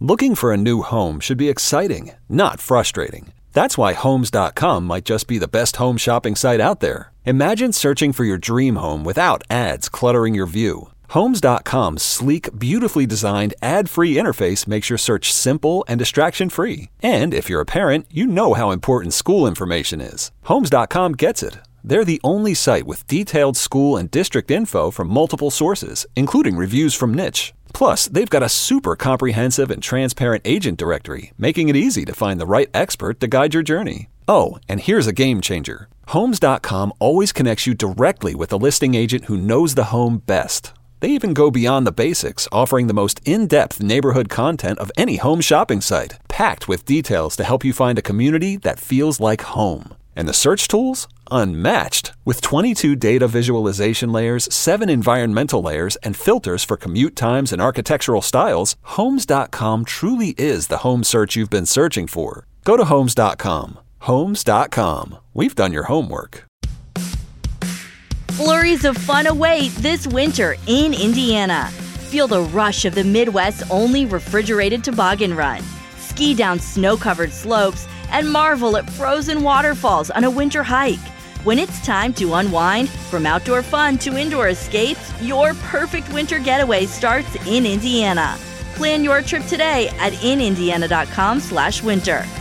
Looking for a new home should be exciting, not frustrating. That's why Homes.com might just be the best home shopping site out there. Imagine searching for your dream home without ads cluttering your view. Homes.com's sleek, beautifully designed, ad-free interface makes your search simple and distraction-free. And if you're a parent, you know how important school information is. Homes.com gets it. They're the only site with detailed school and district info from multiple sources, including reviews from Niche. Plus, they've got a super comprehensive and transparent agent directory, making it easy to find the right expert to guide your journey. Oh, and here's a game changer. Homes.com always connects you directly with a listing agent who knows the home best. They even go beyond the basics, offering the most in-depth neighborhood content of any home shopping site, packed with details to help you find a community that feels like home. And the search tools? Unmatched. With 22 data visualization layers, 7 environmental layers, and filters for commute times and architectural styles, Homes.com truly is the home search you've been searching for. Go to Homes.com. Homes.com. We've done your homework. Flurries of fun await this winter in Indiana. Feel the rush of the Midwest's only refrigerated toboggan run. Ski down snow-covered slopes and marvel at frozen waterfalls on a winter hike. When it's time to unwind, from outdoor fun to indoor escapes, your perfect winter getaway starts in Indiana. Plan your trip today at inindiana.com/winter.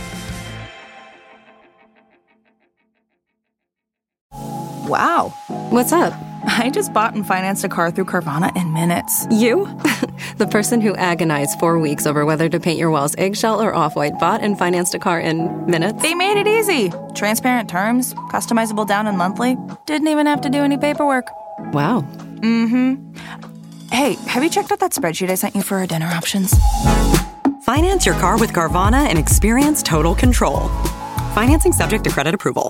Wow. What's up? I just bought and financed a car through Carvana in minutes. You? The person who agonized 4 weeks over whether to paint your walls eggshell or off-white bought and financed a car in minutes? They made it easy. Transparent terms, customizable down and monthly. Didn't even have to do any paperwork. Wow. Mm-hmm. Hey, have you checked out that spreadsheet I sent you for our dinner options? Finance your car with Carvana and experience total control. Financing subject to credit approval.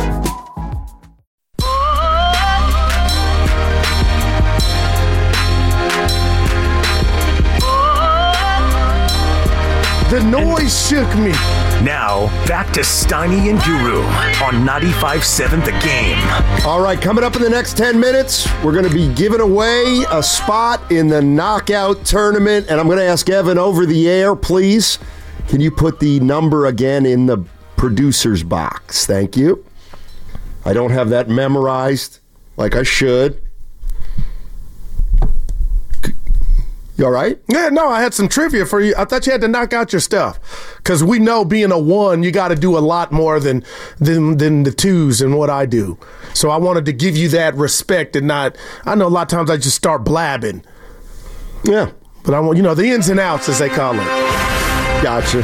The noise shook me. Now, back to Steiny and Guru on 95.7 The Game. All right, coming up in the next 10 minutes, we're going to be giving away a spot in the knockout tournament, and I'm going to ask Evan over the air, please. Can you put the number again in the producer's box? Thank you. I don't have that memorized like I should. You all right? Yeah, no, I had some trivia for you. I thought you had to knock out your stuff. Because we know being a one, you got to do a lot more than the twos and what I do. So I wanted to give you that respect and not, I know a lot of times I just start blabbing. Yeah. But I want, the ins and outs, as they call it. Gotcha.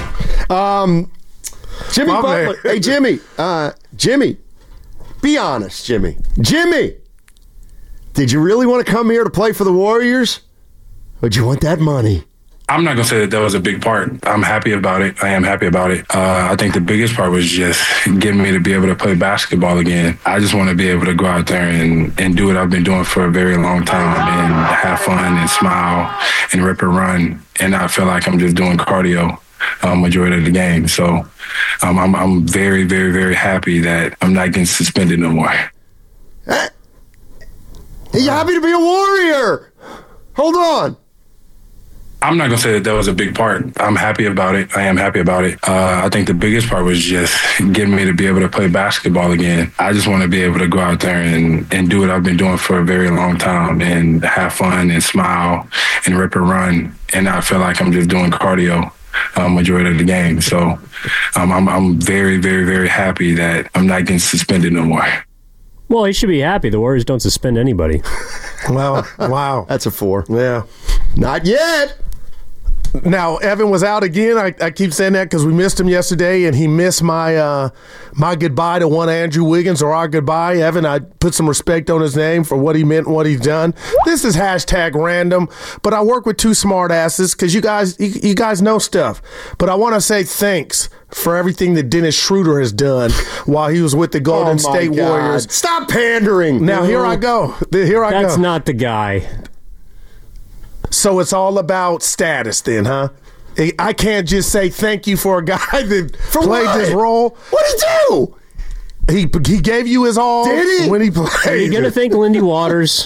Jimmy Butler. Hey, Jimmy. Jimmy. Be honest, Jimmy. Jimmy. Did you really want to come here to play for the Warriors? Would you want that money? I'm not going to say that was a big part. I'm happy about it. I am happy about it. I think the biggest part was just getting me to be able to play basketball again. I just want to be able to go out there and do what I've been doing for a very long time and have fun and smile and rip and run and not feel like I'm just doing cardio majority of the game. So I'm very, very, very happy that I'm not getting suspended no more. Are you happy to be a Warrior? Hold on. I'm not going to say that was a big part. I'm happy about it. I am happy about it. I think the biggest part was just getting me to be able to play basketball again. I just want to be able to go out there and do what I've been doing for a very long time and have fun and smile and rip and run and not feel like I'm just doing cardio majority of the game. So I'm very, very, very happy that I'm not getting suspended no more. Well, you should be happy. The Warriors don't suspend anybody. Well, wow. That's a 4. Yeah. Not yet. Now, Evan was out again. I keep saying that because we missed him yesterday, and he missed my my goodbye to one Andrew Wiggins, or our goodbye. Evan, I put some respect on his name for what he meant and what he's done. This is #random, but I work with two smart asses because you guys know stuff. But I want to say thanks for everything that Dennis Schroeder has done while he was with the Golden State Warriors. Stop pandering. Now, here I go. That's not the guy. So it's all about status then, huh? I can't just say thank you for a guy that played this role. What'd he do? He gave you his all. Did he? When he played. Are you going to thank Lindy Waters?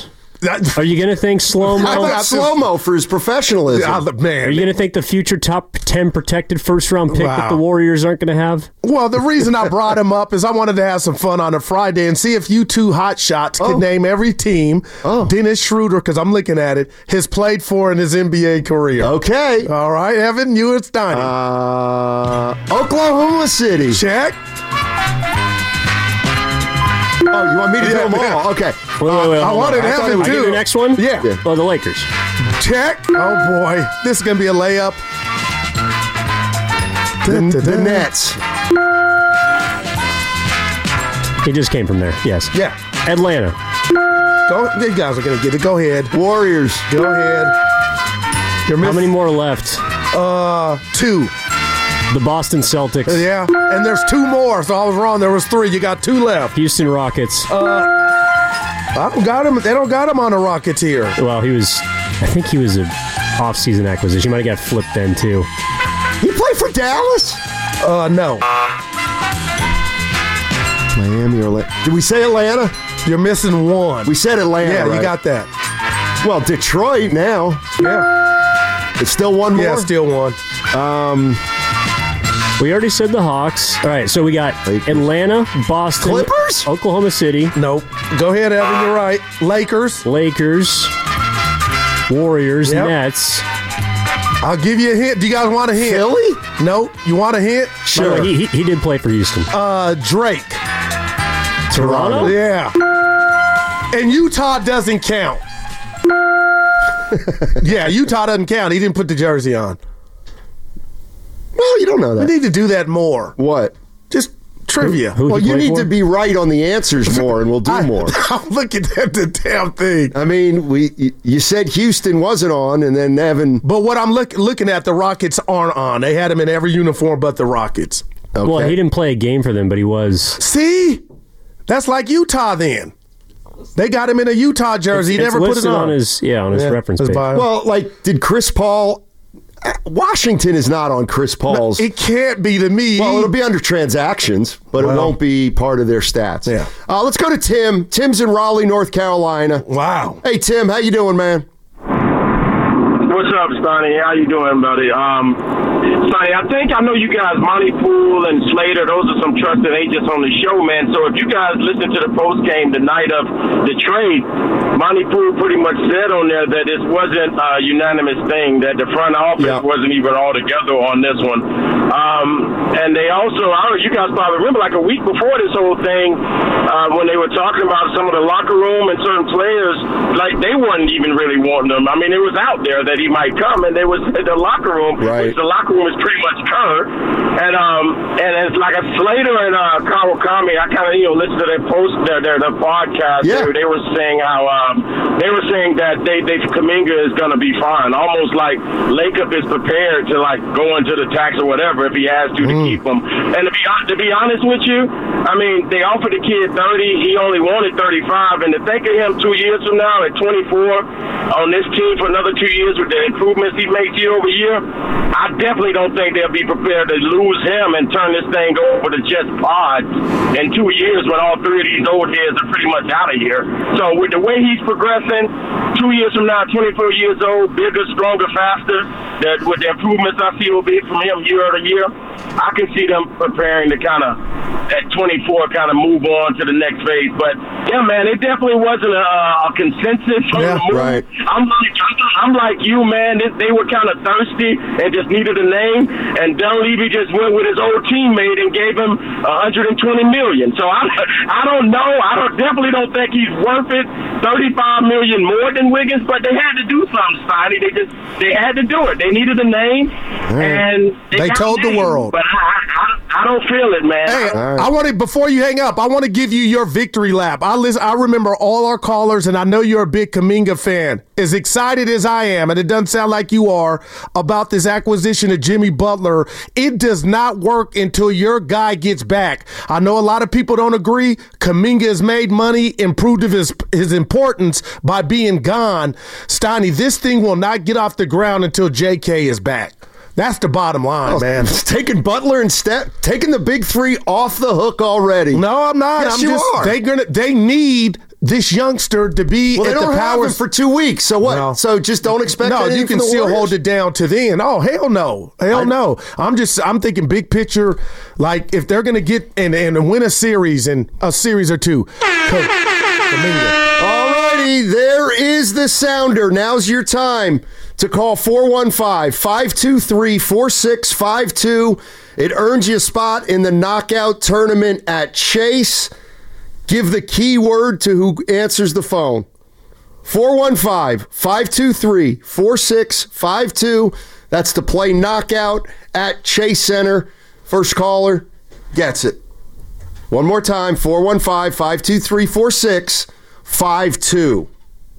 Are you going to thank Slow-Mo? I thought Slow-Mo for his professionalism. Man. Are you going to thank the future top 10 protected first-round pick that the Warriors aren't going to have? Well, the reason I brought him up is I wanted to have some fun on a Friday and see if you two hot shots could name every team Dennis Schroeder, because I'm looking at it, has played for in his NBA career. Okay. All right, Evan, you and Steiny. Oklahoma City. Check. Oh, you want me to do them all? Okay. Wait, I wanted Evan to. too. The next one? Yeah. Oh, the Lakers. Check. Oh, boy. This is going to be a layup. The Nets. He just came from there. Yes. Yeah. Atlanta. You guys are going to get it. Go ahead. Warriors. Go ahead. How many more left? 2. The Boston Celtics. Yeah, and there's 2 more, so I was wrong. There was 3. You got 2 left. Houston Rockets. I don't got him. They don't got him on the Rockets here. Well, I think he was an off-season acquisition. He might have got flipped then, too. He played for Dallas? No. Miami or Atlanta. Did we say Atlanta? You're missing 1. We said Atlanta, Yeah, right? you got that. Well, Detroit now. Yeah. It's still 1 more? Yeah, still 1. We already said the Hawks. All right, so we got Lakers. Atlanta, Boston, Clippers? Oklahoma City. Nope. Go ahead, Evan. You're right. Lakers. Warriors, Yep. Nets. I'll give you a hint. Do you guys want a hint? Philly? Nope. You want a hint? By the way, he did play for Houston. Drake. Toronto? Yeah. And Utah doesn't count. Yeah, Utah doesn't count. He didn't put the jersey on. Well, you don't know that. We need to do that more. What? Just trivia. Well, you need to be right on the answers more, and we'll do more. I'm looking at the damn thing. I mean, you said Houston wasn't on, and then Evan. But what I'm looking at, the Rockets aren't on. They had him in every uniform but the Rockets. Okay. Well, he didn't play a game for them, but he was. See? That's like Utah then. They got him in a Utah jersey. He never put it on. on his reference page. Well, like, did Chris Paul... Washington is not on Chris Paul's. No, it can't be to me. Well, it'll be under transactions, but it won't be part of their stats. Yeah. Let's go to Tim. Tim's in Raleigh, North Carolina. Wow. Hey, Tim, how you doing, man? What's up, Stoney? How you doing, buddy? Stoney, I know you guys, Monty Poole and Slater, those are some trusted agents on the show, man. So if you guys listen to the post game the night of the trade, Monty Poole pretty much said on there that this wasn't a unanimous thing, that the front office wasn't even all together on this one. And they also, you guys probably remember, like a week before this whole thing, when they were talking about some of the locker room and certain players, like they weren't even really wanting them. I mean, it was out there that he might come, and they was in the locker room, which the locker room is pretty much covered. And it's like a Slater and Kawakami. I kind of listen to their their podcast. Yeah. They were saying how that Kuminga is going to be fine, almost like Lacob is prepared to like go into the tax or whatever if he has to keep him. And to be honest with you, I mean they offered the kid 30. He only wanted 35, and to think of him 2 years from now at 24 on this team for another 2 years with the improvements he makes year over year, I definitely don't think they'll be prepared to lose him and turn this thing over to just pods in 2 years when all 3 of these old heads are pretty much out of here. So with the way he's progressing, 2 years from now, 24 years old, bigger, stronger, faster, that with the improvements I see will be from him year to year, I can see them preparing to kind of, at 24, kind of move on to the next phase. But, yeah, man, it definitely wasn't a consensus on the move. Right. I'm like you, man. They were kind of thirsty and just needed a name. And Dunleavy just went with his old teammate and gave him $120 million. So I don't know. Definitely don't think he's worth it. $35 million more than Wiggins, but they had to do something, Stoney. They had to do it. They needed a name, and they told the world. But I don't feel it, man. Hey, I want to, before you hang up, I want to give you your victory lap. I remember all our callers, and I know you're a big Kuminga fan. As excited as I am, and it doesn't sound like you are, about this acquisition of Jimmy Butler, it does not work until your guy gets back. I know a lot of people don't agree. Kuminga has made money, improved his importance by being gone. Steiny, this thing will not get off the ground until JK is back. That's the bottom line, man. Taking Butler instead, taking the big three off the hook already. No, I'm not. Yes, you are. They need this youngster to be well, at they don't the have powers him for 2 weeks. So what? No. So just don't expect. No, you can still hold it down to then. Oh, hell no, no. I'm thinking big picture. Like if they're gonna get and win a series or two. Alrighty, there is the sounder. Now's your time to call 415-523-4652. It earns you a spot in the knockout tournament at Chase. Give the keyword to who answers the phone. 415-523-4652. That's to play knockout at Chase Center. First caller gets it. One more time, 415-523-4652.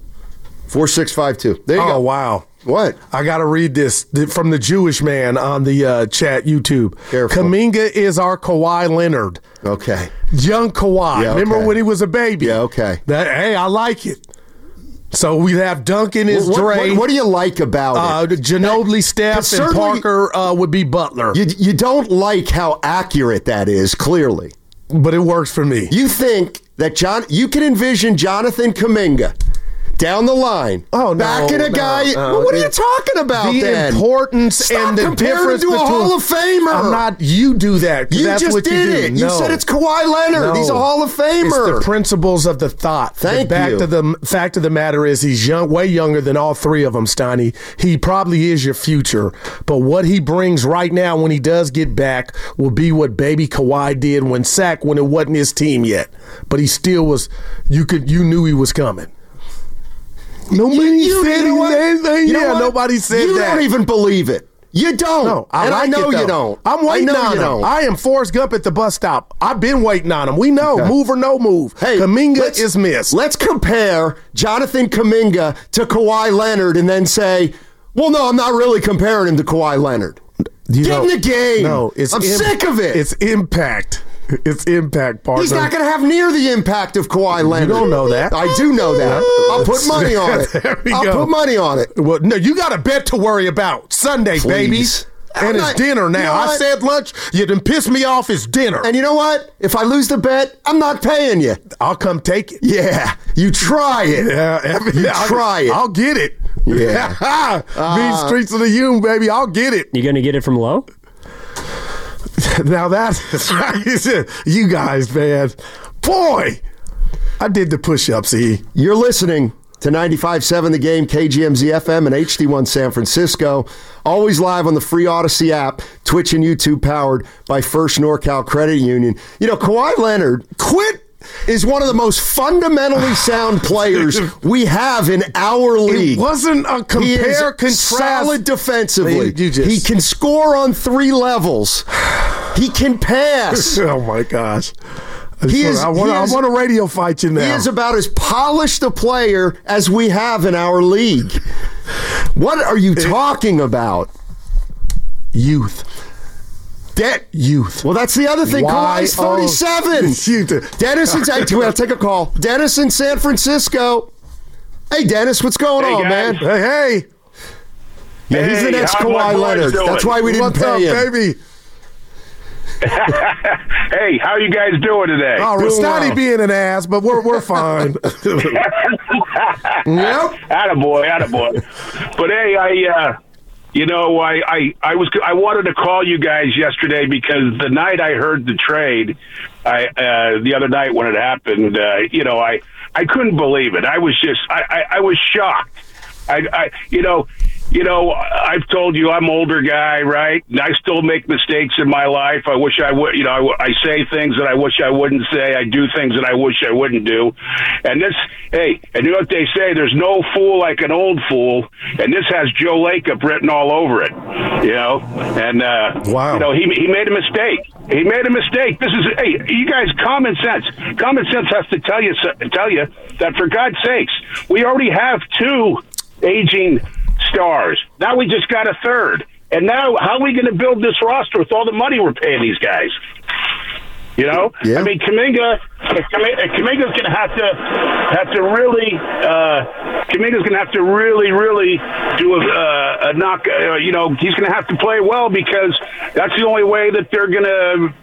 4652. There you go. Oh, wow. What? I got to read this from the Jewish man on the chat YouTube. Careful. Kuminga is our Kawhi Leonard. Okay. Young Kawhi. Yeah, okay. Remember when he was a baby? Yeah, okay. Hey, I like it. So we have Duncan is Dre. What do you like about it? Ginobili, Steph, and Parker would be Butler. You don't like how accurate that is, clearly. But it works for me. You think that you can envision Jonathan Kuminga down the line, backing a guy. Well, what are you talking about? The importance and the difference to a Hall of Famer. I'm not. You do that. You that's just what did you do. it. No. You said it's Kawhi Leonard. He's a Hall of Famer. It's the principles of the thought. Thank you. The fact of the matter is, he's way younger than all three of them, Steiny. He probably is your future. But what he brings right now, when he does get back, will be what baby Kawhi did when it wasn't his team yet. But he still was. You knew he was coming. Nobody said anything. Nobody said that. You don't even believe it. You don't. No, I know you don't. I'm waiting on him. I am Forrest Gump at the bus stop. I've been waiting on him. We know. Okay. Move or no move. Hey, Kuminga is missed. Let's compare Jonathan Kuminga to Kawhi Leonard and then say, well, no, I'm not really comparing him to Kawhi Leonard. Get in the game. No, I'm sick of it. It's impact. It's impact, partner. He's not going to have near the impact of Kawhi Leonard. You don't know that. I do know that. I'll put money on it. I'll put money on it. Well, no, you got a bet to worry about. Sunday, Please. baby. And it's dinner now. You know I said lunch. You done pissed me off. It's dinner. And you know what? If I lose the bet, I'm not paying you. I'll come take it. Yeah. You try it. Try it. I'll get it. Yeah. Mean streets of the Hume, baby. I'll get it. You going to get it from Lowe? Now that's right. You guys, man. Boy, I did the push-ups, E. You're listening to 95.7 The Game, KGMZ FM, and HD1 San Francisco. Always live on the free Odyssey app, Twitch and YouTube, powered by First NorCal Credit Union. You know, Kawhi Leonard is one of the most fundamentally sound players we have in our league. It wasn't a compare-contrast. Solid defensively. He can score on 3 levels. He can pass. Oh, my gosh. I want to radio fight you now. He is about as polished a player as we have in our league. What are you talking about? Youth. Youth. Well, that's the other thing. Kawhi's 37. Dennis, we'll take a call. Dennis in San Francisco. Hey, Dennis, what's going on, guys. man? Hey. Yeah, he's the next Kawhi Leonard. That's why we didn't pay him. Baby? Hey, how you guys doing today? Oh, Rastani being an ass, but we're fine. Yep. Attaboy. But hey, I wanted to call you guys yesterday because the night I heard the trade, the other night when it happened, I couldn't believe it. I was shocked. I've told you I'm an older guy, right? And I still make mistakes in my life. I wish I would, I say things that I wish I wouldn't say. I do things that I wish I wouldn't do. And and you know what they say? There's no fool like an old fool. And this has Joe Lacob written all over it, And, wow. He made a mistake. He made a mistake. You guys, common sense. Common sense has to tell you that, for God's sakes, we already have 2 aging stars. Now we just got a 3rd. And now how are we going to build this roster with all the money we're paying these guys? Yeah. I mean, Kuminga's going to have to really do a knock. He's going to have to play well because that's the only way that they're going to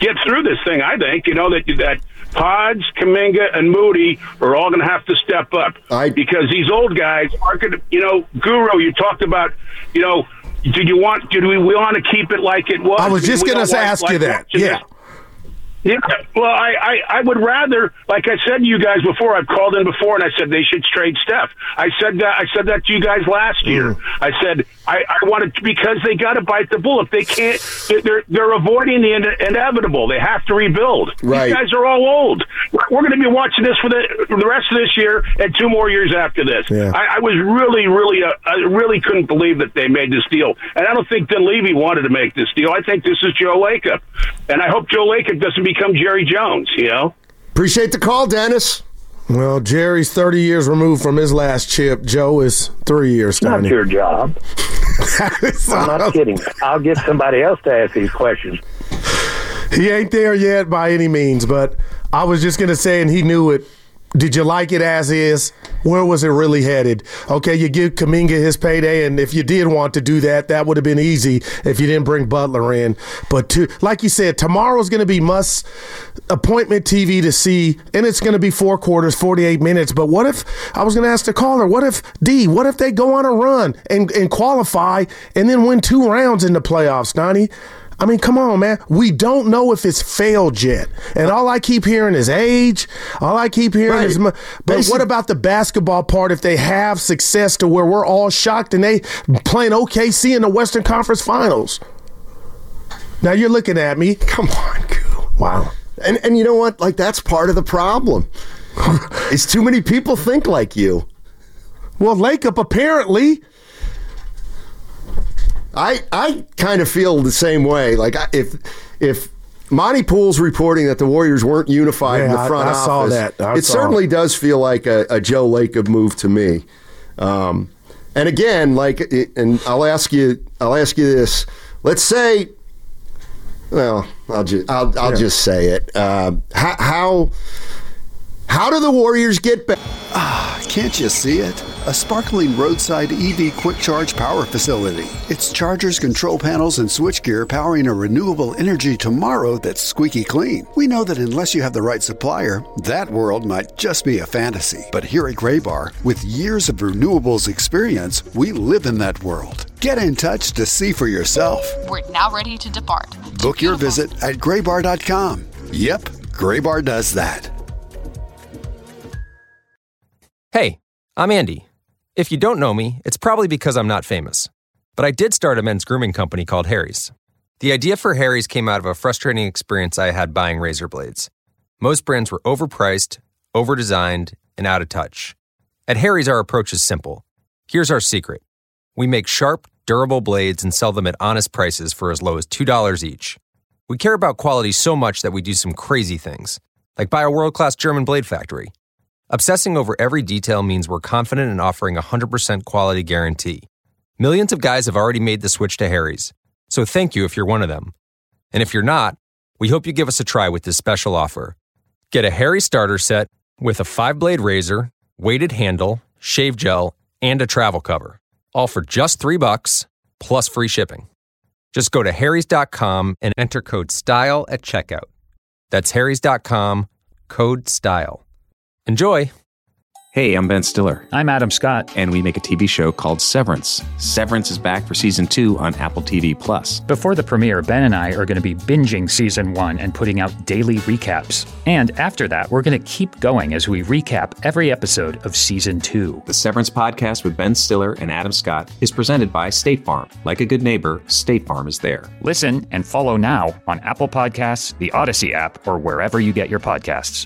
get through this thing. I think that Pods, Kuminga, and Moody are all going to have to step up because these old guys are going to. Guru, you talked about. Did we want to keep it like it was? I was just going to ask you that. Yeah. Yeah, well, I would rather, like I said to you guys before, I've called in before and I said they should trade Steph. I said that to you guys last year. I said I wanted because they got to bite the bullet. They can't. They're avoiding the inevitable. They have to rebuild. Right. These guys are all old. We're going to be watching this for the rest of this year and 2 more years after this. Yeah. I was I really couldn't believe that they made this deal, and I don't think Dunleavy wanted to make this deal. I think this is Joe Lacob, and I hope Joe Lacob doesn't become Jerry Jones, Appreciate the call, Dennis. Well, Jerry's 30 years removed from his last chip. Joe is 3 years. Not your job. I'm not kidding. I'll get somebody else to ask these questions. He ain't there yet by any means, but I was just going to say, and he knew it. Did you like it as is? Where was it really headed? Okay, you give Kuminga his payday, and if you did want to do that, that would have been easy if you didn't bring Butler in. But like you said, tomorrow's going to be must appointment TV to see, and it's going to be 4 quarters, 48 minutes. But what if, I was going to ask the caller, what if they go on a run and qualify and then win 2 rounds in the playoffs, Donnie? I mean, come on, man. We don't know if it's failed yet. And all I keep hearing is age. All I keep hearing is... But what about the basketball part if they have success to where we're all shocked and they playing OKC in the Western Conference Finals? Now you're looking at me. Come on, Goo. Wow. And you know what? Like, that's part of the problem. Is too many people think like you. Well, Lacob apparently... I kind of feel the same way. Like, if Monty Poole's reporting that the Warriors weren't unified in the front office, saw that. It certainly does feel like a Joe Lacob move to me. And again, and I'll ask you this. Let's say, well, I'll just say it. How do the Warriors get back? Can't you see it? A sparkling roadside EV quick charge power facility. It's chargers, control panels, and switchgear powering a renewable energy tomorrow that's squeaky clean. We know that unless you have the right supplier, that world might just be a fantasy. But here at Graybar, with years of renewables experience, we live in that world. Get in touch to see for yourself. We're now ready to depart. Book your visit at graybar.com. Yep, Graybar does that. Hey, I'm Andy. If you don't know me, it's probably because I'm not famous. But I did start a men's grooming company called Harry's. The idea for Harry's came out of a frustrating experience I had buying razor blades. Most brands were overpriced, overdesigned, and out of touch. At Harry's, our approach is simple. Here's our secret. We make sharp, durable blades and sell them at honest prices for as low as $2 each. We care about quality so much that we do some crazy things, like buy a world-class German blade factory. Obsessing over every detail means we're confident in offering a 100% quality guarantee. Millions of guys have already made the switch to Harry's, so thank you if you're one of them. And if you're not, we hope you give us a try with this special offer. Get a Harry's starter set with a 5-blade razor, weighted handle, shave gel, and a travel cover, all for just $3 plus free shipping. Just go to harrys.com and enter code STYLE at checkout. That's harrys.com, code STYLE. Enjoy. Hey, I'm Ben Stiller. I'm Adam Scott. And we make a TV show called Severance. Severance is back for Season 2 on Apple TV+. Before the premiere, Ben and I are going to be binging Season 1 and putting out daily recaps. And after that, we're going to keep going as we recap every episode of Season 2. The Severance podcast with Ben Stiller and Adam Scott is presented by State Farm. Like a good neighbor, State Farm is there. Listen and follow now on Apple Podcasts, the Odyssey app, or wherever you get your podcasts.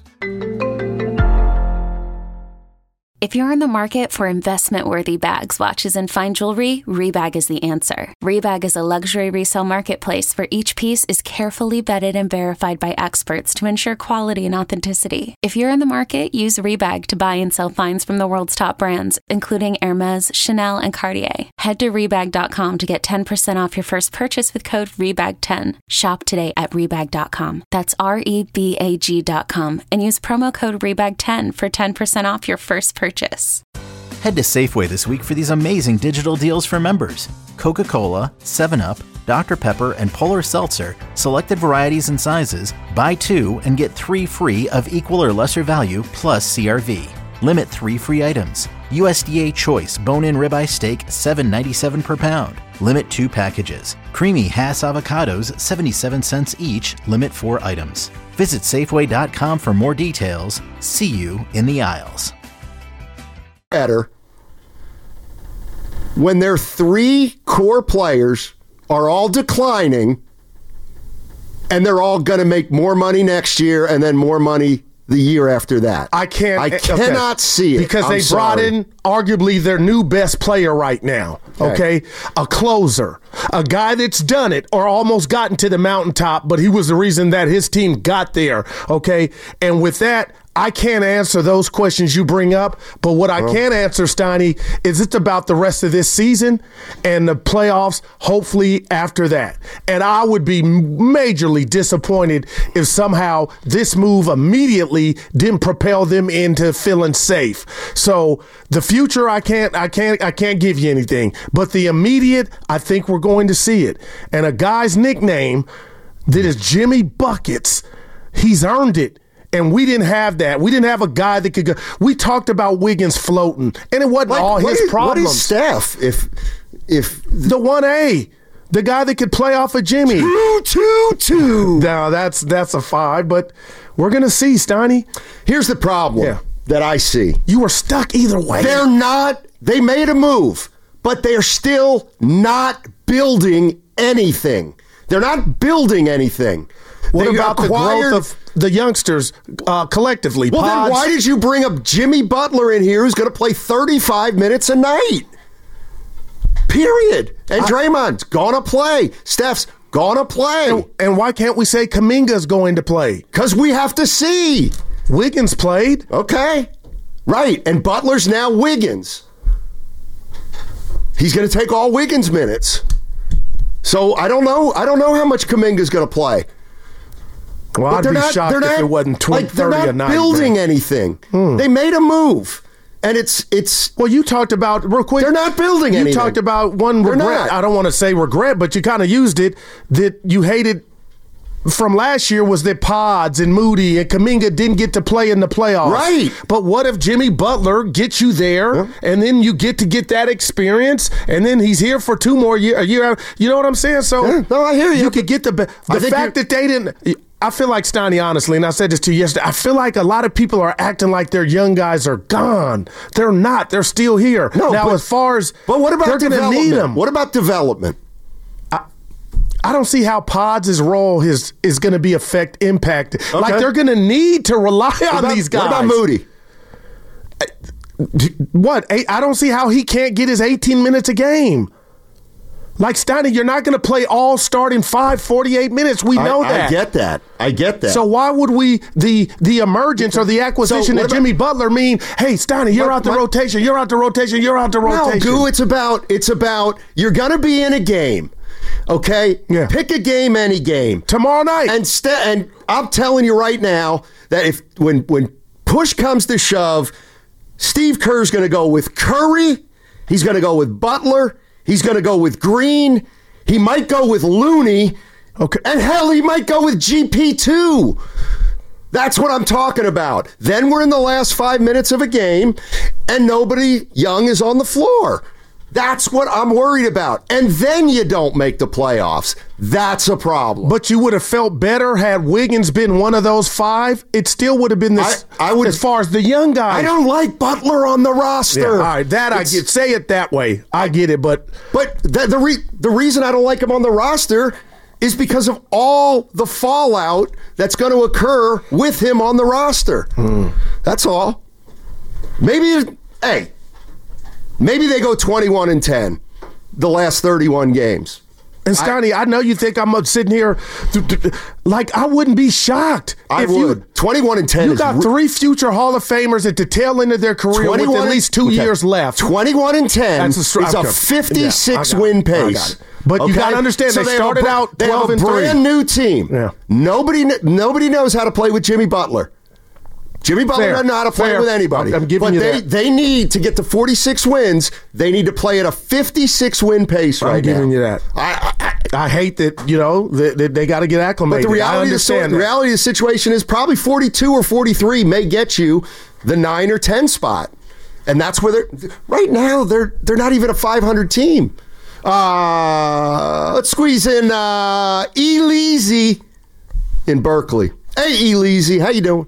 If you're in the market for investment-worthy bags, watches, and fine jewelry, Rebag is the answer. Rebag is a luxury resale marketplace where each piece is carefully vetted and verified by experts to ensure quality and authenticity. If you're in the market, use Rebag to buy and sell finds from the world's top brands, including Hermes, Chanel, and Cartier. Head to Rebag.com to get 10% off your first purchase with code REBAG10. Shop today at Rebag.com. That's REBAG.com and use promo code REBAG10 for 10% off your first purchase. Head to Safeway this week for these amazing digital deals for members. Coca-Cola, 7-Up, Dr. Pepper, and Polar Seltzer, selected varieties and sizes, buy 2 and get 3 free of equal or lesser value plus CRV. Limit 3 free items. USDA Choice Bone-In Ribeye Steak, $7.97 per pound. Limit 2 packages. Creamy Hass Avocados, 77 cents each. Limit 4 items. Visit Safeway.com for more details. See you in the aisles. Better when their 3 core players are all declining and they're all going to make more money next year and then more money the year after that. I cannot see it. Because they brought in arguably their new best player right now, okay? A closer, a guy that's done it or almost gotten to the mountaintop, but he was the reason that his team got there, okay? And with that, I can't answer those questions you bring up, but what I can answer, Steiny, is it's about the rest of this season and the playoffs, hopefully after that. And I would be majorly disappointed if somehow this move immediately didn't propel them into feeling safe. So the future, I can't give you anything, but the immediate, I think we're going to see it. And a guy's nickname that is Jimmy Buckets, he's earned it. And we didn't have that. We didn't have a guy that could go. We talked about Wiggins floating, and it wasn't all his problems. What is Steph? If the 1A, the guy that could play off of Jimmy. 2-2-2. Now that's a 5, but we're gonna see, Steiny. Here's the problem that I see. You were stuck either way. They're not. They made a move, but they're still not building anything. They're not building anything. What about the growth of the youngsters collectively? Well, then why did you bring up Jimmy Butler in here who's going to play 35 minutes a night? Period. And Draymond's going to play. Steph's going to play. And why can't we say Kuminga's going to play? Because we have to see. Wiggins played. Okay. Right. And Butler's now Wiggins. He's going to take all Wiggins minutes. So I don't know. I don't know how much Kuminga's going to play. Well, I'd be shocked if it wasn't 20, 30 a night. They're not building anything. They made a move. And it's well, you talked about, real quick. They're not building anything. You talked about one regret. I don't want to say regret, but you kind of used it, that you hated from last year was that Pods and Moody and Kuminga didn't get to play in the playoffs. Right. But what if Jimmy Butler gets you there, and then you get to get that experience, and then he's here for 2 more years, a year. You know what I'm saying? So no, I hear you. You could get the fact that they didn't. I feel like, Steiny, honestly, and I said this to you yesterday, I feel like a lot of people are acting like their young guys are gone. They're not. They're still here. No, now, as far as but what about they're going to need them. What about development? I don't see how Pods' role is going to be impacted. Okay. Like, they're going to need to rely on these guys. What about Moody? What? I don't see how he can't get his 18 minutes a game. Like, Steiny, you're not going to play all starting 48 minutes. We know that. I get that. So why would we, the emergence or the acquisition of Jimmy Butler mean, hey, Steiny, you're out the rotation, you're out the rotation, you're out the rotation? No, Goo, it's about you're going to be in a game, okay? Yeah. Pick a game, any game. Tomorrow night. And I'm telling you right now that when push comes to shove, Steve Kerr's going to go with Curry, he's going to go with Butler, he's going to go with Green. He might go with Looney. Okay. And hell, he might go with GP too. That's what I'm talking about. Then we're in the last 5 minutes of a game, and nobody young is on the floor. That's what I'm worried about. And then you don't make the playoffs. That's a problem. But you would have felt better had Wiggins been one of those 5. It still would have been this. I would, as far as the young guys. I don't like Butler on the roster. Yeah, all right, I get. Say it that way. I get it, but the reason I don't like him on the roster is because of all the fallout that's going to occur with him on the roster. That's all. Maybe they go 21-10 the last 31 games. And Steiny, I know you think I'm sitting here like I wouldn't be shocked. I would. 21-10. You got 3 future Hall of Famers at the tail end of their career with at least 2 years left. 21-10. It's a 56 win pace. But you got to understand, so they started out 12-3. They have a brand new team. Yeah. Nobody knows how to play with Jimmy Butler. Jimmy Butler doesn't know how to play with anybody. I'm giving you that. They need to get to 46 wins. They need to play at a 56-win pace right now. I'm giving you that. I hate that, they got to get acclimated. But the reality of the situation is probably 42 or 43 may get you the 9 or 10 spot. And that's where they're right now. They're not even a 500 team. Let's squeeze in Elise in Berkeley. Hey, Elise, how you doing?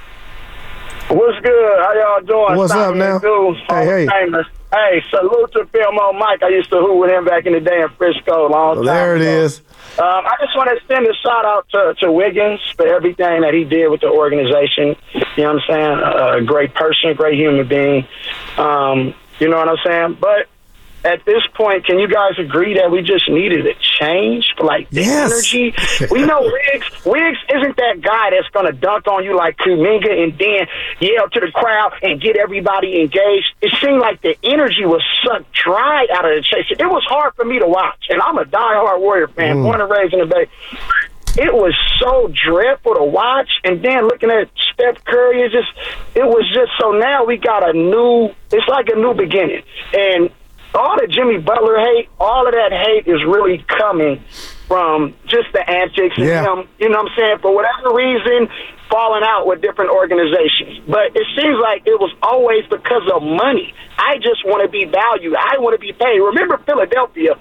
What's good? How y'all doing? What's up now? Hey. Hey, salute to Philmo Mike. I used to hoop with him back in the day in Frisco. There it is. I just want to extend a shout out to Wiggins for everything that he did with the organization. You know what I'm saying? A great person, great human being. You know what I'm saying? But at this point, can you guys agree that we just needed a change for the energy? We know Wiggs isn't that guy that's going to dunk on you like Kuminga and then yell to the crowd and get everybody engaged. It seemed like the energy was sucked dry out of the chase. It was hard for me to watch, and I'm a diehard Warrior fan, born and raised in the Bay. It was so dreadful to watch, and then looking at Steph Curry, it was just so now we got it's like a new beginning. And all the Jimmy Butler hate, all of that hate is really coming from just the antics and him, you know what I'm saying, for whatever reason, falling out with different organizations. But it seems like it was always because of money. I just want to be valued. I want to be paid. Remember Philadelphia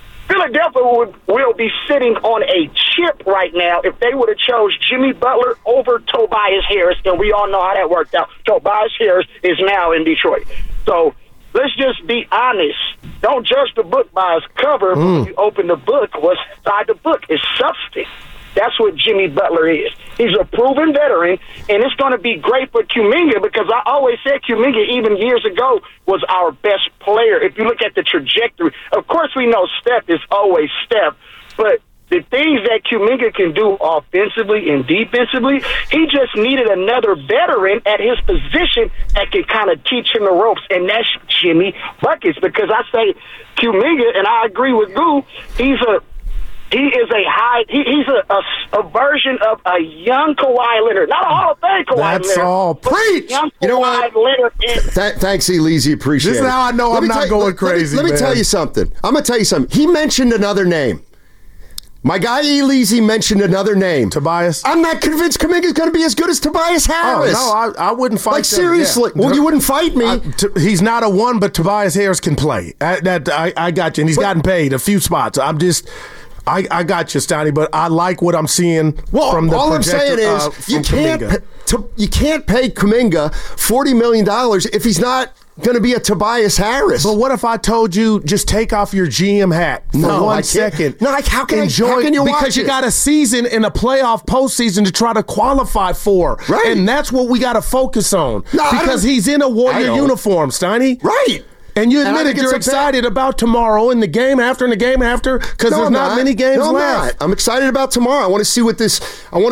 will be sitting on a chip right now if they would have chose Jimmy Butler over Tobias Harris, and we all know how that worked out. Tobias Harris is now in Detroit. So let's just be honest. Don't judge the book by its cover. When you open the book, what's inside the book is substance. That's what Jimmy Butler is. He's a proven veteran, and it's going to be great for Kuminga because I always said Kuminga, even years ago, was our best player. If you look at the trajectory, of course we know Steph is always Steph, but the things that Kuminga can do offensively and defensively, he just needed another veteran at his position that could kind of teach him the ropes, and that's Jimmy Buckets. Because I say Kuminga, and I agree with Goo, he's a version of a young Kawhi Leonard, not a Hall of Fame Kawhi Leonard. That's all. Preach. You know what? Thanks, Elise. Appreciate it. This is how I know I'm not going crazy. Let me tell you something. I'm going to tell you something. He mentioned another name. My guy Elise mentioned another name. Tobias? I'm not convinced Kuminga's going to be as good as Tobias Harris. Oh, no, I wouldn't fight. Seriously. Yeah. Well, you wouldn't fight me. He's not a one, but Tobias Harris can play. I got you. And he's gotten paid a few spots. I got you, Stoney, but I like what I'm seeing from the all I'm saying is you can't pay Kuminga $40 million if he's not going to be a Tobias Harris. But what if I told you just take off your GM hat for 1 second? No, how can you watch because you got a season and a playoff postseason to try to qualify for. Right. And that's what we got to focus on. Because he's in a Warrior uniform, Stoney. Right. And you admitted you're excited about tomorrow and the game after because there's not many games left. I'm excited about tomorrow. I want to see what this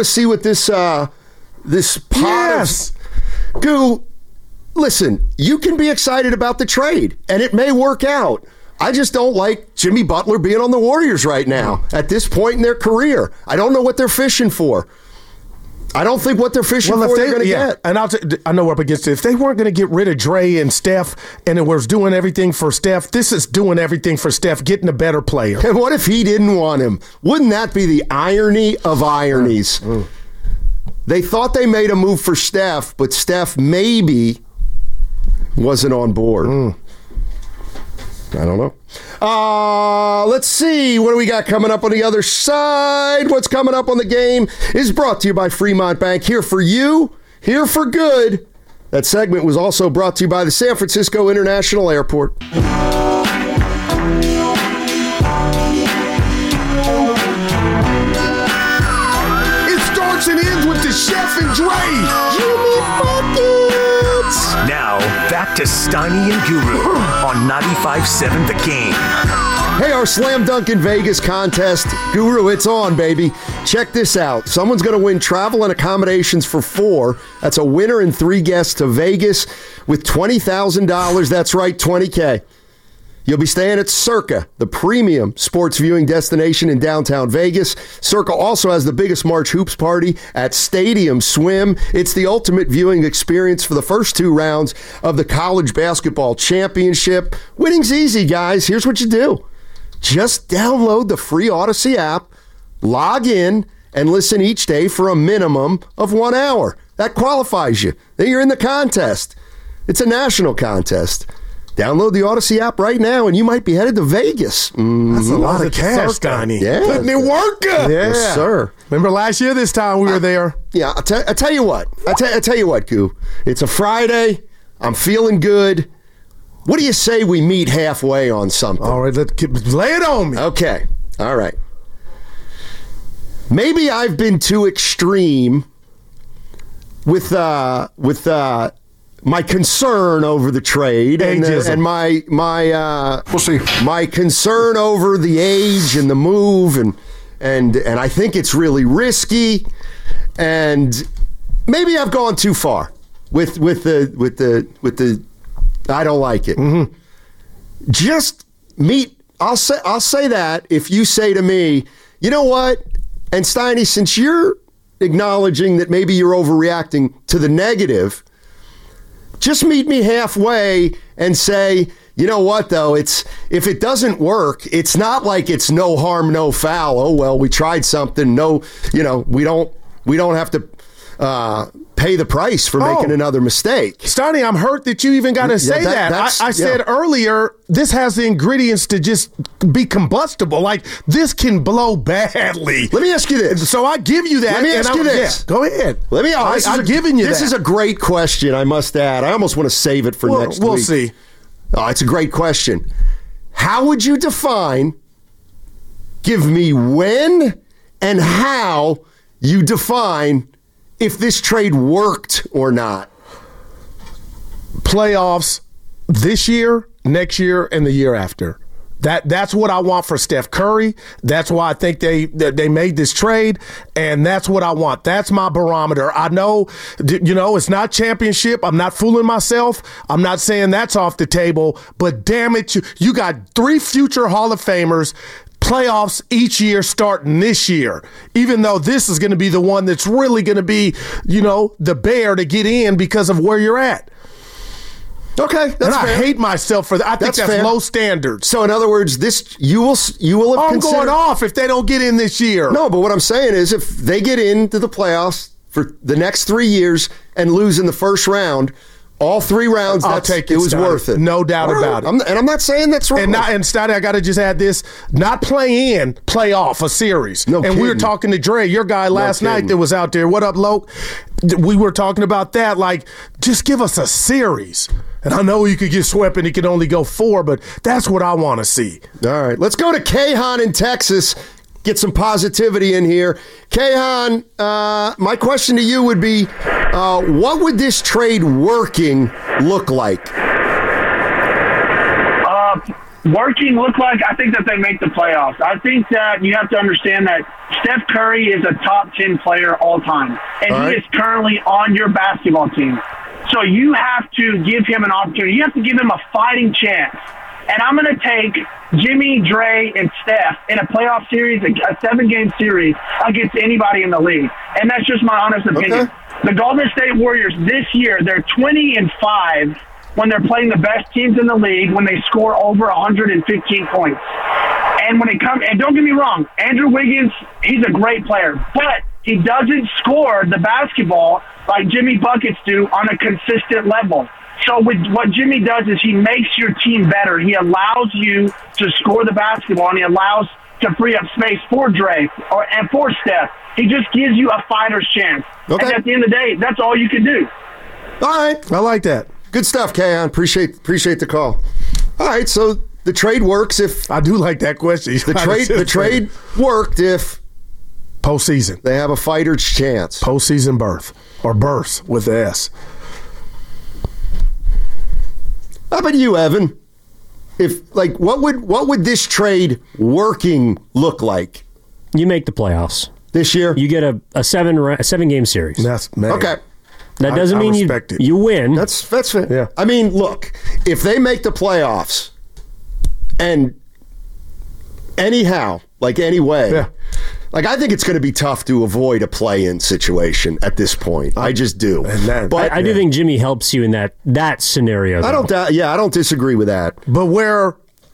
pot of Goo. Listen, you can be excited about the trade, and it may work out. I just don't like Jimmy Butler being on the Warriors right now at this point in their career. I don't know what they're fishing for. I don't think what they're fishing for they're going to get. And I know we're up against it. If they weren't going to get rid of Dre and Steph and it was doing everything for Steph, this is doing everything for Steph, getting a better player. And what if he didn't want him? Wouldn't that be the irony of ironies? They thought they made a move for Steph, but Steph maybe wasn't on board. I don't know. Let's see. What do we got coming up on the other side? What's coming up on the game is brought to you by Fremont Bank. Here for you, here for good. That segment was also brought to you by the San Francisco International Airport. It starts and ends with the Chef and Dre. Jimmy Buckets. Now, back to Steiny and Guru on 95.7 The Game. Hey, our Slam Dunk in Vegas contest. Guru, it's on, baby. Check this out. Someone's going to win travel and accommodations for 4. That's a winner and 3 guests to Vegas with $20,000. That's right, $20K. You'll be staying at Circa, the premium sports viewing destination in downtown Vegas. Circa also has the biggest March Hoops party at Stadium Swim. It's the ultimate viewing experience for the first 2 rounds of the College Basketball Championship. Winning's easy, guys. Here's what you do. Just download the free Odyssey app, log in, and listen each day for a minimum of 1 hour. That qualifies you. Then you're in the contest. It's a national contest. Download the Odyssey app right now, and you might be headed to Vegas. That's a lot of cash, Donnie. Yeah. Putting it work. Yeah. Yes, sir. Remember last year this time we were there? Yeah, I tell you what. I tell you what, Goo. It's a Friday. I'm feeling good. What do you say we meet halfway on something? All right, lay it on me. Okay. All right. Maybe I've been too extreme with my concern over the trade and my we'll see. My concern over the age and the move and I think it's really risky, and maybe I've gone too far with the I don't like it. Mm-hmm. Just meet. I'll say that if you say to me, you know what, and Steiny, since you're acknowledging that maybe you're overreacting to the negative, just meet me halfway and say, you know what, though, if it doesn't work, it's not like it's no harm, no foul. Oh, well, we tried something. No, we don't have to pay the price for making another mistake. Steiny, I'm hurt that you even got to say that. I said earlier, this has the ingredients to just be combustible. Like, this can blow badly. Let me ask you this. So I give you that. Let me ask you this. Yeah, go ahead. I'm giving you that. This is a great question, I must add. I almost want to save it for next week. We'll see. Oh, it's a great question. How would you give me when and how you define if this trade worked or not? Playoffs this year, next year, and the year after. That's what I want for Steph Curry. That's why I think they made this trade, and that's what I want. That's my barometer. I know, it's not championship. I'm not fooling myself. I'm not saying that's off the table, but damn it, you got 3 future Hall of Famers. Playoffs each year starting this year, even though this is going to be the one that's really going to be, the bear to get in because of where you're at. Okay, that's fair. I hate myself for that. I think that's low standards. So in other words, this you will have I'm going off if they don't get in this year. No, but what I'm saying is if they get into the playoffs for the next 3 years and lose in the first round, all 3 rounds, I'll take it. It was worth it. No doubt about it. And I'm not saying that's wrong. And Steiny, I got to just add this: not play off a series. No kidding. We were talking to Dre, your guy, last night that was out there. What up, Loke? We were talking about that. Like, just give us a series. And I know you could get swept and it could only go 4, but that's what I want to see. All right, let's go to Kahan in Texas. Get some positivity in here. Kahan, my question to you would be, what would this trade working look like? Working look like, I think that they make the playoffs. I think that you have to understand that Steph Curry is a top 10 player all time, and he is currently on your basketball team. So you have to give him an opportunity. You have to give him a fighting chance. And I'm going to take Jimmy, Dre, and Steph in a playoff series, a 7-game series against anybody in the league. And that's just my honest opinion. Okay. The Golden State Warriors this year, they're 20-5 when they're playing the best teams in the league, when they score over 115 points. And when it comes, and don't get me wrong, Andrew Wiggins, he's a great player, but he doesn't score the basketball like Jimmy Buckets do on a consistent level. So what Jimmy does is he makes your team better. He allows you to score the basketball, and he allows to free up space for Dre and for Steph. He just gives you a fighter's chance. Okay. And at the end of the day, that's all you can do. All right. I like that. Good stuff, Kayan. Appreciate the call. All right, so the trade works if... I do like that question. The trade worked if... Postseason. They have a fighter's chance. Postseason berth. Or berth with the S. How about you, Evan? What would this trade working look like? You make the playoffs this year. You get a 7-game series. That's okay. That doesn't mean you win. That's fair. Yeah. I mean, look, if they make the playoffs And anyhow, like anyway, like I think it's going to be tough to avoid a play-in situation at this point. I just do. But I do think Jimmy helps you in that scenario. I don't disagree with that. But where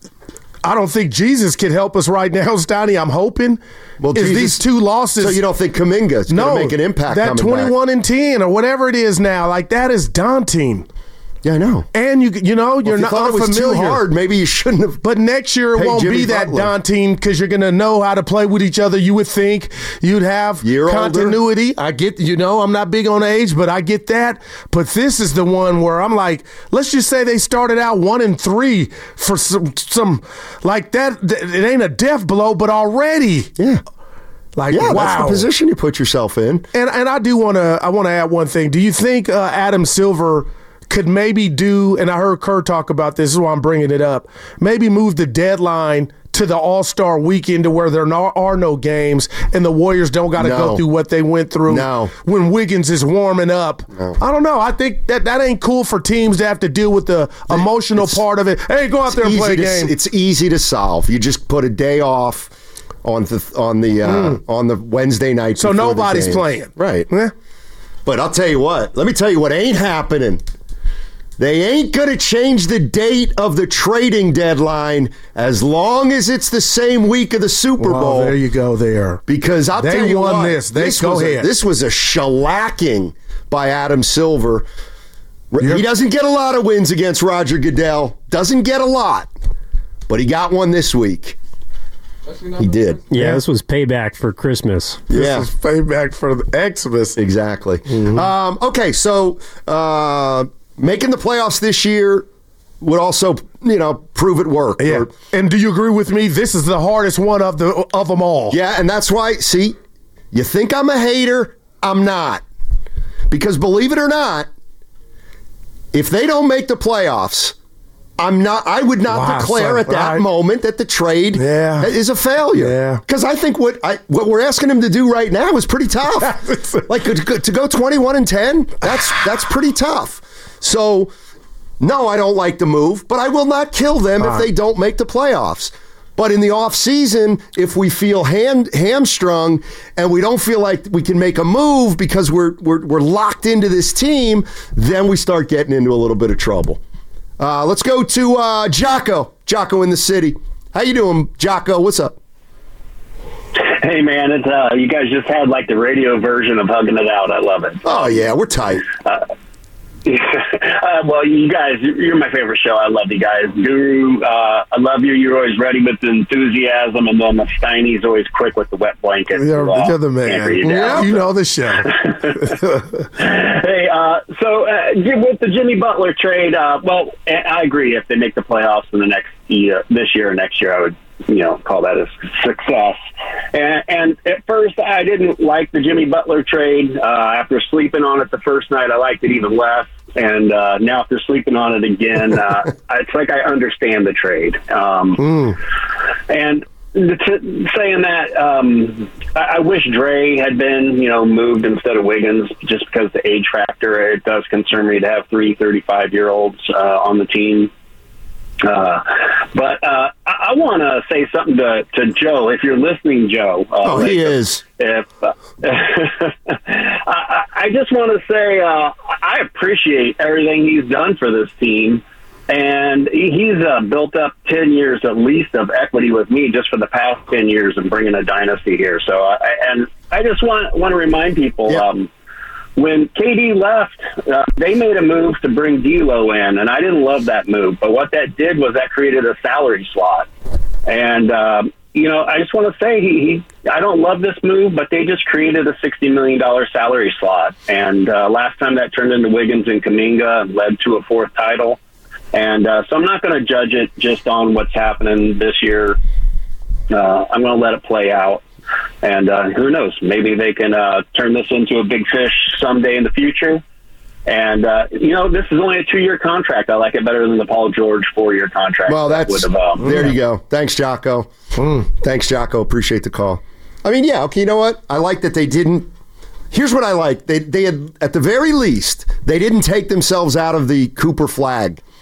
I don't think Jesus can help us right now, Stoney, I'm hoping, is these 2 losses. So you don't think Kuminga's going to make an impact that coming 21-10 or whatever it is now, like that is daunting. Yeah, I know. And you're not thought unfamiliar. It was too hard. Maybe you shouldn't have. But next year it won't be that daunting because you're going to know how to play with each other. You would think you'd have continuity. Older. I get, I'm not big on age, but I get that. But this is the one where I'm like, let's just say they started out 1-3 for some like that. It ain't a death blow, but already, wow, that's the position you put yourself in. And I want to add one thing. Do you think Adam Silver could maybe do, and I heard Kerr talk about this is why I'm bringing it up, maybe move the deadline to the All-Star weekend to where there are no games and the Warriors don't got to go through what they went through when Wiggins is warming up. I don't know. I think that ain't cool for teams to have to deal with the emotional part of it. Hey, go out there and play a game. It's easy to solve. You just put a day off on the Wednesday night. So nobody's playing. Right. Yeah. But I'll tell you what. Let me tell you what ain't happening. They ain't going to change the date of the trading deadline as long as it's the same week of the Super Bowl. There you go there. Because I'll tell you what. This was a shellacking by Adam Silver. He doesn't get a lot of wins against Roger Goodell. Doesn't get a lot. But he got one this week. He did. Yeah, this was payback for Christmas. This was payback for the Xmas. Exactly. Mm-hmm. Okay, so making the playoffs this year would also, prove it worked. Yeah. And do you agree with me? This is the hardest one of them all. Yeah, and that's why, see, you think I'm a hater, I'm not. Because believe it or not, if they don't make the playoffs, I would not declare at that moment that the trade is a failure. Yeah. Because I think what we're asking him to do right now is pretty tough. Like to go 21-10, that's pretty tough. So, no, I don't like the move, but I will not kill them if they don't make the playoffs. But in the offseason, if we feel hamstrung and we don't feel like we can make a move because we're locked into this team, then we start getting into a little bit of trouble. Let's go to Jocko. Jocko in the city. How you doing, Jocko? What's up? Hey, man, it's you guys just had like the radio version of Hugging It Out. I love it. Oh, yeah, we're tight. Well, you guys, you're my favorite show. I love you guys. Guru, I love you. You're always ready with the enthusiasm, and then Steiny's always quick with the wet blanket. You're the man. You know the show. Hey, so with the Jimmy Butler trade, well, I agree. If they make the playoffs in the next year, this year or next year, I would call that a success. And at first, I didn't like the Jimmy Butler trade. After sleeping on it the first night, I liked it even less. And now after sleeping on it again, it's like I understand the trade. And saying that, I wish Dre had been, moved instead of Wiggins, just because the age factor. It does concern me to have 3 35-year-olds on the team. But I want to say something to Joe. If you're listening, Joe. He is. I just want to say I appreciate everything he's done for this team. And he's built up 10 years at least of equity with me just for the past 10 years and bringing a dynasty here. So, I just want to remind people, when KD left, they made a move to bring D'Lo in, and I didn't love that move. But what that did was that created a salary slot. And, I just want to say I don't love this move, but they just created a $60 million salary slot. And last time that turned into Wiggins and Kuminga, led to a 4th title. And so I'm not going to judge it just on what's happening this year. I'm going to let it play out. And who knows? Maybe they can turn this into a big fish someday in the future. And, this is only a 2-year contract. I like it better than the Paul George 4-year contract. Well, there you go. Thanks, Jocko. Thanks, Jocko. Appreciate the call. I mean, okay, you know what? I like that they didn't. Here's what I like. They had, at the very least, they didn't take themselves out of the Cooper flag.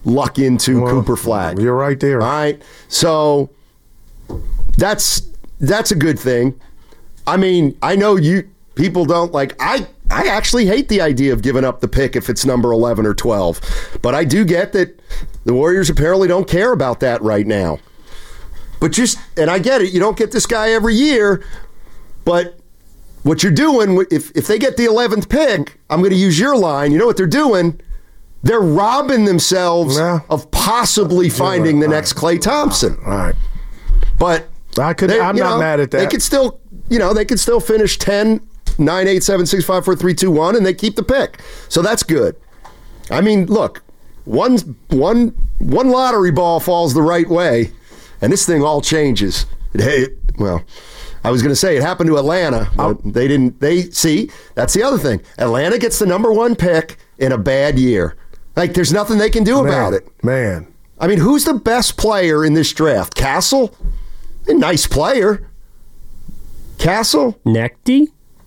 luck into Cooper Flagg. You're right there. All right. So that's a good thing. I mean, I know people don't like. I actually hate the idea of giving up the pick if it's number 11 or 12. But I do get that the Warriors apparently don't care about that right now. But and I get it, you don't get this guy every year, but what you're doing, if they get the 11th pick, I'm going to use your line, you know what they're doing? They're robbing themselves of possibly finding the next Klay Thompson. All right. But I'm not mad at that. They could still finish 10, 9, 8, 7, 6, 5, 4, 3, 2, 1, and they keep the pick. So that's good. I mean, look, one lottery ball falls the right way, and this thing all changes. I was going to say it happened to Atlanta, but they didn't. That's the other thing. Atlanta gets the number 1 pick in a bad year. Like, there's nothing they can do about it. Man. I mean, who's the best player in this draft? Castle? A nice player. Castle? Nekty?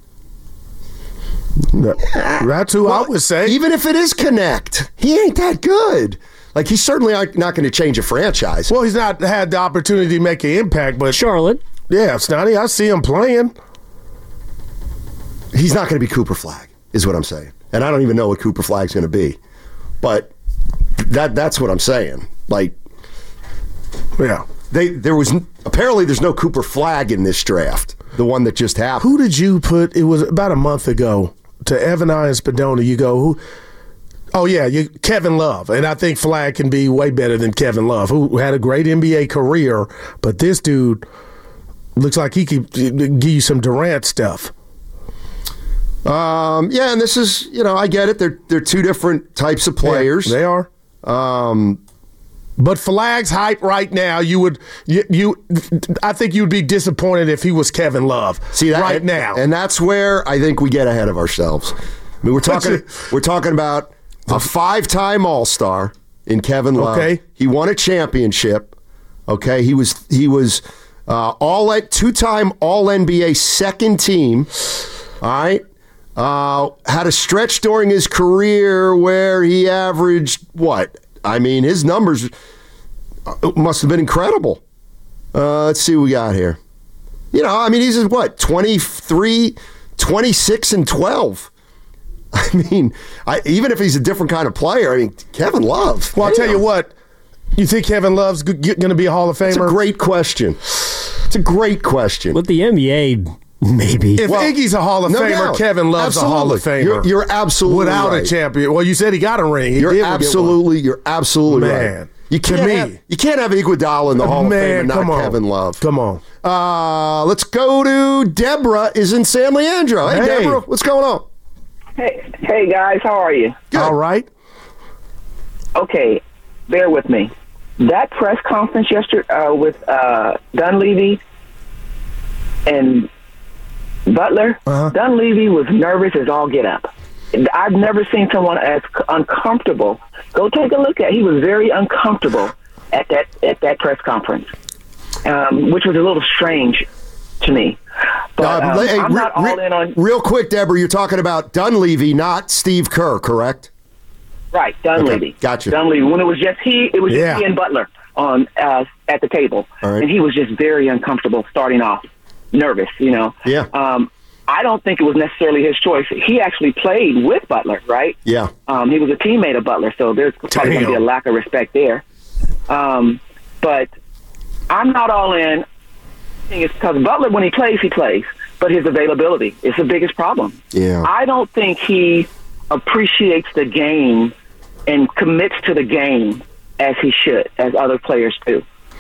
That's who I would say. Even if it is Connect, he ain't that good. Like, he's certainly not going to change a franchise. Well, he's not had the opportunity to make an impact, but Charlotte. Yeah, Snotty, I see him playing. He's not going to be Cooper Flagg, is what I'm saying. And I don't even know what Cooper Flagg's going to be. But that's what I'm saying. Like, yeah. Apparently there's no Cooper Flagg in this draft, the one that just happened. Who did you put? It was about a month ago to Evan I and Spadona. You go, who? Oh, yeah, Kevin Love. And I think Flagg can be way better than Kevin Love, who had a great NBA career. But this dude looks like he could give you some Durant stuff. Yeah, and this is, I get it. They're two different types of players. Yeah, they are. But Flagg's hype right now, I think you'd be disappointed if he was Kevin Love. See that right now, and that's where I think we get ahead of ourselves. I mean, we're talking about a 5-time All-Star in Kevin Love. Okay, he won a championship. Okay, he was 2-time All-NBA second team. All right. Had a stretch during his career where he averaged what? I mean, his numbers must have been incredible. Let's see what we got here. He's what, 23, 26, and 12. I mean, even if he's a different kind of player, Kevin Love. Well, I'll tell you what. You think Kevin Love's going to be a Hall of Famer? It's a great question. With the NBA, maybe. If Iggy's a Hall of Famer, doubt. Kevin Love's absolutely. a Hall of Famer. You're absolutely without right. a champion. Well, you said he got a ring. You're absolutely man. right. You can't have Iguodala in the Hall of Fame and not Kevin Love. Come on. Let's go to Deborah. Is in San Leandro. Hey, Deborah, what's going on? Hey guys, how are you? Good. All right. Okay, bear with me. That press conference yesterday with Dunleavy and Butler, Dunleavy was nervous as all get up. I've never seen someone as uncomfortable. Go take a look at it. He was very uncomfortable at that press conference, which was a little strange to me. But I'm not all in on... Real quick, Deborah, you're talking about Dunleavy, not Steve Kerr, correct? Right, Dunleavy. Okay, gotcha. Dunleavy. When it was just he and Butler on at the table, and he was just very uncomfortable starting off, nervous. Yeah. I don't think it was necessarily his choice. He actually played with Butler, right? Yeah. He was a teammate of Butler, so there's probably going to be a lack of respect there. But I'm not all in. It's because Butler, when he plays, but his availability is the biggest problem. Yeah. I don't think he appreciates the game and commits to the game as he should, as other players do.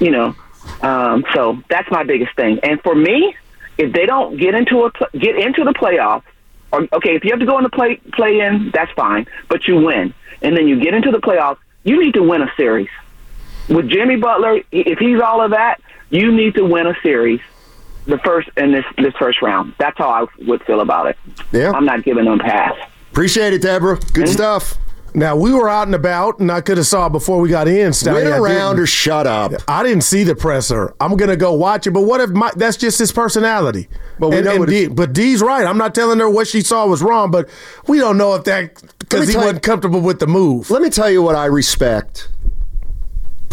So that's my biggest thing. And for me, if they don't get into the playoffs, or if you have to go in the play in, that's fine, but you win, and then you get into the playoffs, you need to win a series. With Jimmy Butler, if he's all of that, you need to win a series, the first in this first round. That's how I would feel about it. Yeah, I'm not giving them a pass. Appreciate it, Deborah. Good stuff. Now, we were out and about, and I could have saw before we got in. Wait around or shut up. I didn't see the presser. I'm going to go watch it, but what if that's just his personality? But but Dee's right. I'm not telling her what she saw was wrong, but we don't know if that because he wasn't comfortable with the move. Let me tell you what I respect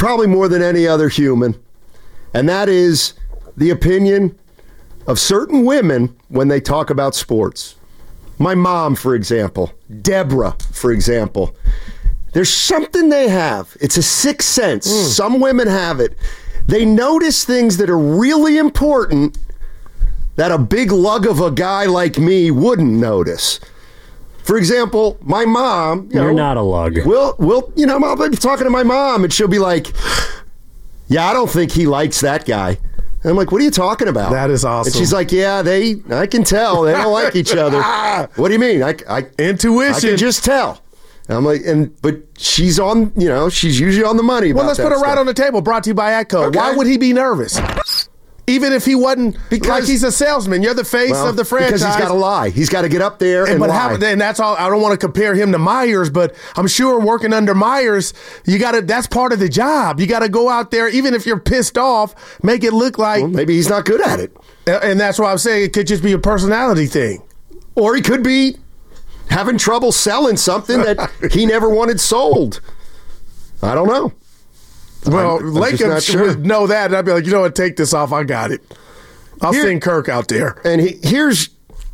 probably more than any other human, and that is the opinion of certain women when they talk about sports. My mom, for example, Deborah, for example. There's something they have. It's a sixth sense. Some women have it. They notice things that are really important that a big lug of a guy like me wouldn't notice. For example, my mom... You're not a lug. I'll be talking to my mom, and she'll be like, yeah, I don't think he likes that guy. And I'm like, what are you talking about? That is awesome. And she's like, yeah, I can tell. They don't like each other. What do you mean? Intuition. I can just tell. And I'm like, but she's on, she's usually on the money about Well, let's put it right on the table. Brought to you by ATCO. Okay. Why would he be nervous? Even if he wasn't, like he's a salesman. You're the face of the franchise. Because he's got to lie. He's got to get up there and lie. And that's all. I don't want to compare him to Myers, but I'm sure working under Myers, that's part of the job. You got to go out there, even if you're pissed off, make it look like. Well, maybe he's not good at it. And that's why I'm saying it could just be a personality thing. Or he could be having trouble selling something that he never wanted sold. I don't know. Well, I'm Lakin would know that, and I'd be like, you know what, take this off. I got it. I'll send Kirk out there. And this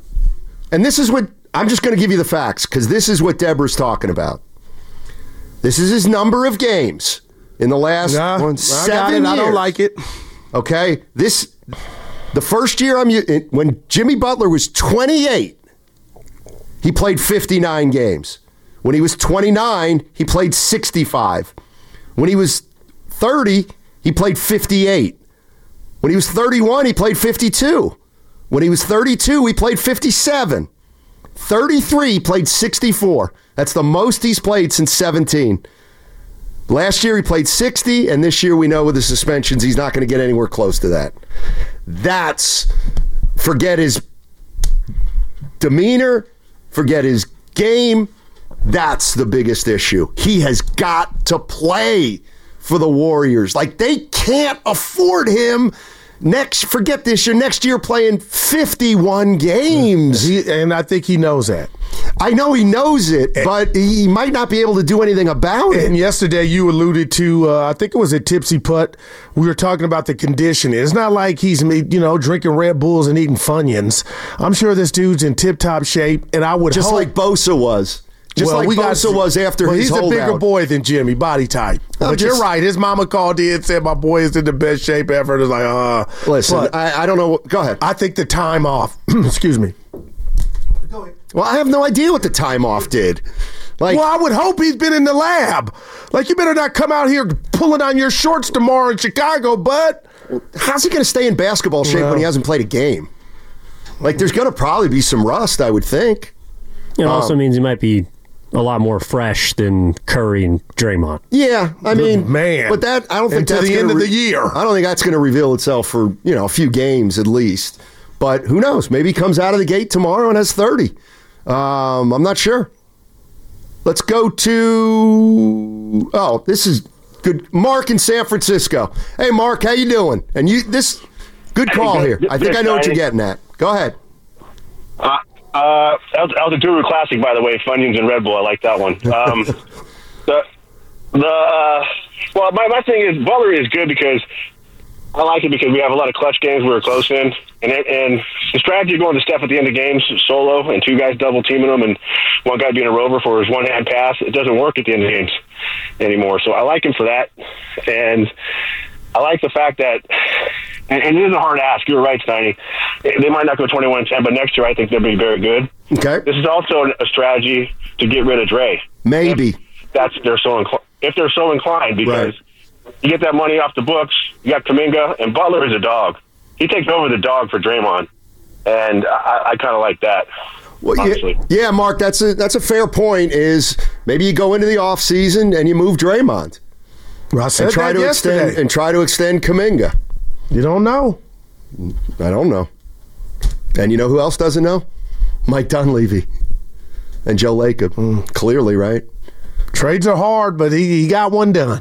is what, I'm just going to give you the facts, because this is what Deborah's talking about. This is his number of games in the last 7 years. I don't like it. Okay? The first year when Jimmy Butler was 28, he played 59 games. When he was 29, he played 65. When he was 30, he played 58. When he was 31, he played 52. When he was 32, he played 57. 33, he played 64. That's the most he's played since 17. Last year, he played 60, and this year, we know with the suspensions, he's not going to get anywhere close to that. Forget his demeanor, forget his game. That's the biggest issue. He has got to play for the Warriors. Like, they can't afford him forget this year, next year playing 51 games. And I think he knows that. I know he knows it, but he might not be able to do anything about it. And yesterday you alluded to, I think it was a Tipsy Putt, we were talking about the conditioning. It's not like he's, drinking Red Bulls and eating Funyuns. I'm sure this dude's in tip-top shape, and I would Just hope... like Bosa was. Bosa was after his holdout. He's a bigger boy than Jimmy, body type. But you're right. His mama called in and said, my boy is in the best shape ever. And it's like, Listen, I don't know. Go ahead. I think the time off, excuse me. Go ahead. Well, I have no idea what the time off did. Well, I would hope he's been in the lab. Like, you better not come out here pulling on your shorts tomorrow in Chicago, bud. How's he going to stay in basketball shape when he hasn't played a game? Like, there's going to probably be some rust, I would think. It also means he might be a lot more fresh than Curry and Draymond. Yeah, I mean, man, but I don't think that's the end of the year. I don't think that's going to reveal itself for a few games at least. But who knows? Maybe he comes out of the gate tomorrow and has 30. I'm not sure. Let's go to this is good. Mark in San Francisco. Hey, Mark, how you doing? And good call here. I think I know what you're getting at. Go ahead. That was a Guru classic, by the way. Funyuns and Red Bull. I like that one. My thing is Butler is good because I like it because we have a lot of clutch games we were close in, and the strategy of going to Steph at the end of games solo and two guys double teaming him and one guy being a rover for his one hand pass, it doesn't work at the end of games anymore. So I like him for that, and I like the fact that. And it is a hard ask. You're right, Steiny. They might not go 21-10, but next year I think they'll be very good. Okay. This is also a strategy to get rid of Dre. Maybe. If they're so inclined, because you get that money off the books. You got Kuminga, and Butler is a dog. He takes over the dog for Draymond, and I kind of like that. Well, honestly. Yeah, Mark, that's a fair point. Is maybe you go into the offseason and you move Draymond. Well, I said that yesterday. Try to extend Kuminga. You don't know. I don't know. And you know who else doesn't know? Mike Dunleavy and Joe Lacob. Clearly, right? Trades are hard, but he got one done.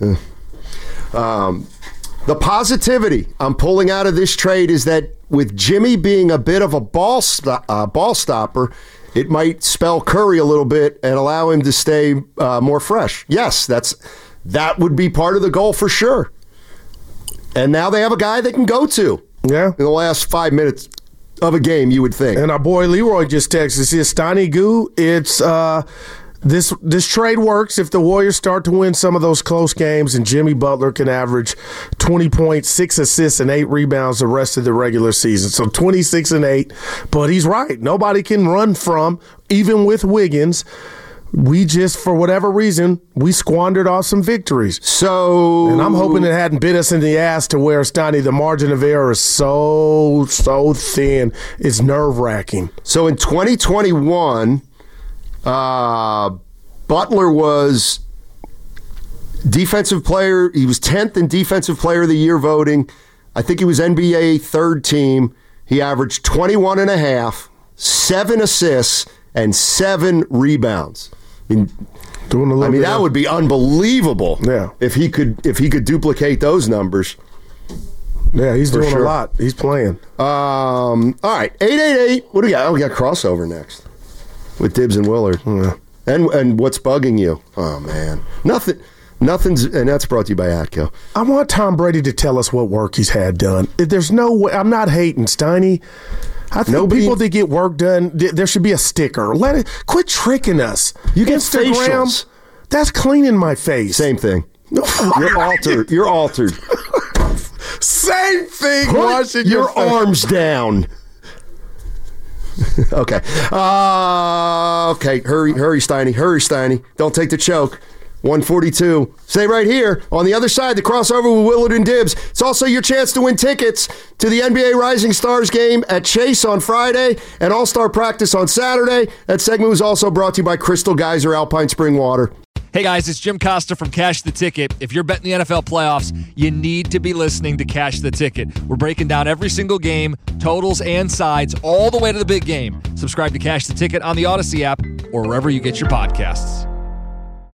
The positivity I'm pulling out of this trade is that with Jimmy being a bit of a ball stopper, it might spell Curry a little bit and allow him to stay more fresh. Yes, that's that would be part of the goal for sure. And now they have a guy they can go to. Yeah. In the last 5 minutes of a game, you would think. And our boy Leroy just texted, see, Steiny Goo, it's this trade works if the Warriors start to win some of those close games and Jimmy Butler can average 20 points, 6 assists, and 8 rebounds the rest of the regular season. So 26 and 8. But he's right. Nobody can run from, even with Wiggins. We just, for whatever reason, we squandered off some victories. So, and I'm hoping it hadn't bit us in the ass to where, Steiny, the margin of error is so thin. It's nerve-wracking. So in 2021, Butler was defensive player. He was 10th in defensive player of the year voting. I think he was NBA third team. He averaged 21 and a half, 7 assists, and 7 rebounds. That would be unbelievable. Yeah. If he could duplicate those numbers. Yeah, he's doing a lot. He's playing. All right, 888. What do we got? Oh, we got crossover next with Dibbs and Willard. Yeah. And what's bugging you? Oh man, nothing's. And that's brought to you by Atco. I want Tom Brady to tell us what work he's had done. There's no way. I'm not hating, Steiny. I think people that get work done, there should be a sticker. Quit tricking us. You get Instagram, facials. That's cleaning my face. Same thing. You're altered. You're altered. Same thing. Put your arms down. Okay. Okay. Hurry, Steiny. Hurry, Steiny. Don't take the choke. 142. Stay right here on the other side, the crossover with Willard and Dibbs. It's also your chance to win tickets to the NBA Rising Stars game at Chase on Friday and All-Star Practice on Saturday. That segment was also brought to you by Crystal Geyser Alpine Spring Water. Hey guys, it's Jim Costa from Cash the Ticket. If you're betting the NFL playoffs, you need to be listening to Cash the Ticket. We're breaking down every single game, totals and sides, all the way to the big game. Subscribe to Cash the Ticket on the Odyssey app or wherever you get your podcasts.